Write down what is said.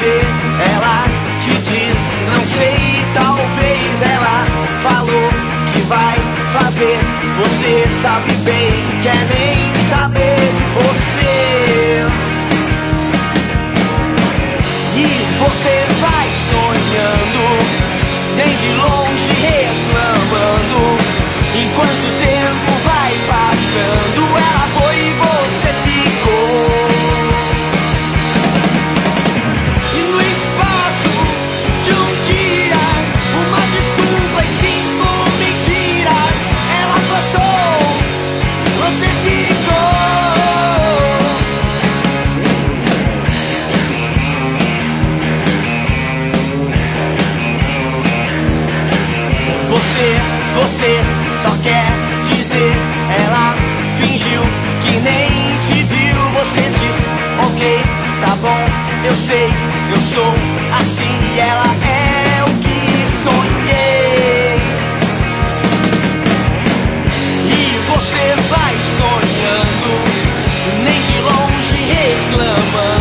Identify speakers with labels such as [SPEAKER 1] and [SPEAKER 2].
[SPEAKER 1] ver. Ela te diz, não sei, talvez. Ela falou que vai fazer. Você sabe bem, quer nem saber de você. E você vai sonhando, nem de longe reclamando. Enquanto o tempo vai passando, ela foi e você ficou. E no espaço de um dia, uma desculpa e 5 mentiras, ela passou, você ficou. Você só quer dizer, ela fingiu que nem te viu. Você disse, ok, tá bom, eu sei, eu sou assim. E ela é o que sonhei. E você vai sonhando, nem de longe reclamando.